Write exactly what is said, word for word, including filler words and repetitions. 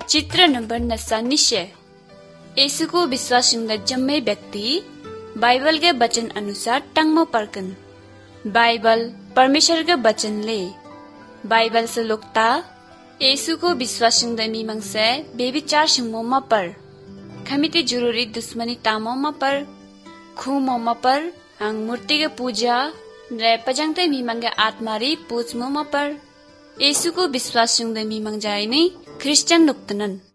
चित्र नंबर नसा निश्चय यीशु को विश्वास जम्मे व्यक्ति बाइबल के वचन अनुसार टंगमो परकन। बाइबल परमेश्वर के वचन ले बाइबल से लोकता यीशु को विश्वास मीमांग से बेविचार सिंह पर खमिति जरूरी दुश्मनी तामो पर खुमो पर अंग मूर्ति के पूजा रे पजंगते मीमांग आत्मारी पूछमो पर यीशु को विश्वास मीमांग जाए नहीं क्रिश्चियन नुक्तनन